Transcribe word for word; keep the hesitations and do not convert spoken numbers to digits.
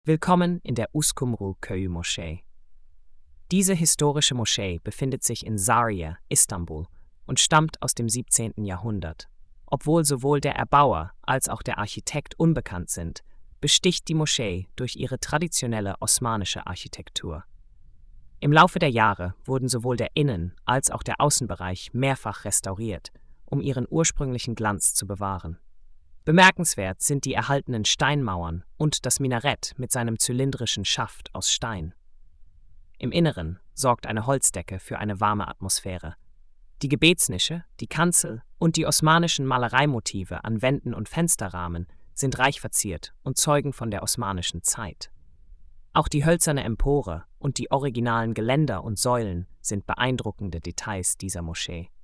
Willkommen in der Uskumru Köyü Moschee. Diese historische Moschee befindet sich in Sarıyer, Istanbul und stammt aus dem siebzehnten Jahrhundert. Obwohl sowohl der Erbauer als auch der Architekt unbekannt sind, besticht die Moschee durch ihre traditionelle osmanische Architektur. Im Laufe der Jahre wurden sowohl der Innen- als auch der Außenbereich mehrfach restauriert, um ihren ursprünglichen Glanz zu bewahren. Bemerkenswert sind die erhaltenen Steinmauern und das Minarett mit seinem zylindrischen Schaft aus Stein. Im Inneren sorgt eine Holzdecke für eine warme Atmosphäre. Die Gebetsnische, die Kanzel und die osmanischen Malereimotive an Wänden und Fensterrahmen sind reich verziert und zeugen von der osmanischen Zeit. Auch die hölzerne Empore und die originalen Geländer und Säulen sind beeindruckende Details dieser Moschee.